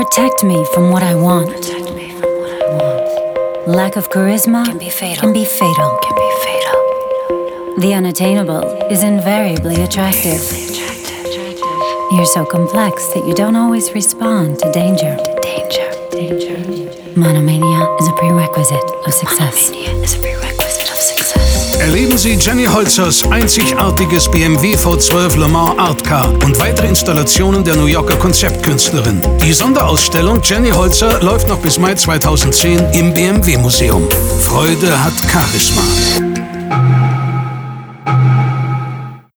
Protect me from what I want. Lack of charisma can be fatal. The unattainable is invariably attractive. You're so complex that you don't always respond to danger. Monomania is a prerequisite of success. Erleben Sie Jenny Holzers einzigartiges BMW V12 Le Mans Art Car und weitere Installationen der New Yorker Konzeptkünstlerin. Die Sonderausstellung Jenny Holzer läuft noch bis Mai 2010 im BMW Museum. Freude hat Charisma.